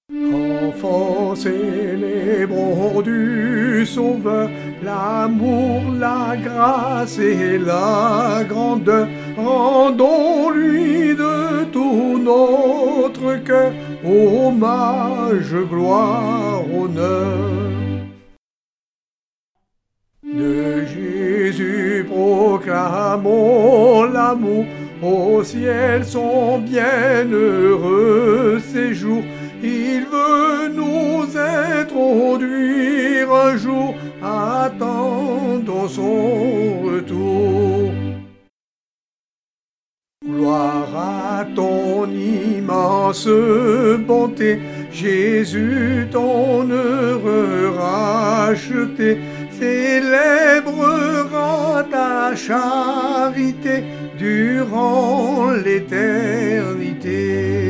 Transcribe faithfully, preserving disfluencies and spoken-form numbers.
Enfants, célébrons du Sauveur l'amour, la grâce et la grandeur. Rendons-lui de tout notre cœur hommage, gloire, honneur. De Jésus proclamons l'amour, au ciel son bienheureux séjour. Il veut nous introduire un jour, attendons son retour. Gloire à ton immense bonté, Jésus, ton heureux racheté, célébrera ta charité durant l'éternité.